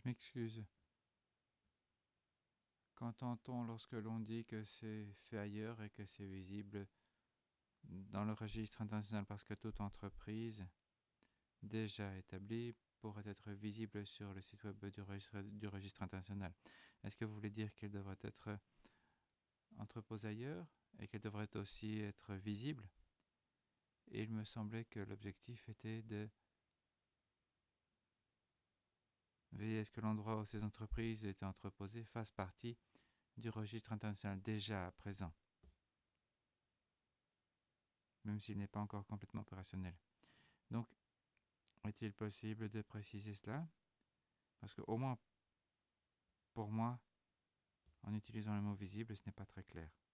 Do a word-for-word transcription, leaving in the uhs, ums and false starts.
m'excuse. Qu'entend-on lorsque l'on dit que c'est fait ailleurs et que c'est visible dans le registre international? Parce que toute entreprise déjà établie pourrait être visible sur le site web du registre, du registre international. Est-ce que vous voulez dire qu'elle devrait être entreposée ailleurs et qu'elle devrait aussi être visible? Et il me semblait que l'objectif était de veiller à ce que l'endroit où ces entreprises étaient entreposées fasse partie du registre international déjà à présent, même s'il n'est pas encore complètement opérationnel. Donc, est-il possible de préciser cela? Parce qu'au moins, pour moi, en utilisant le mot visible, ce n'est pas très clair.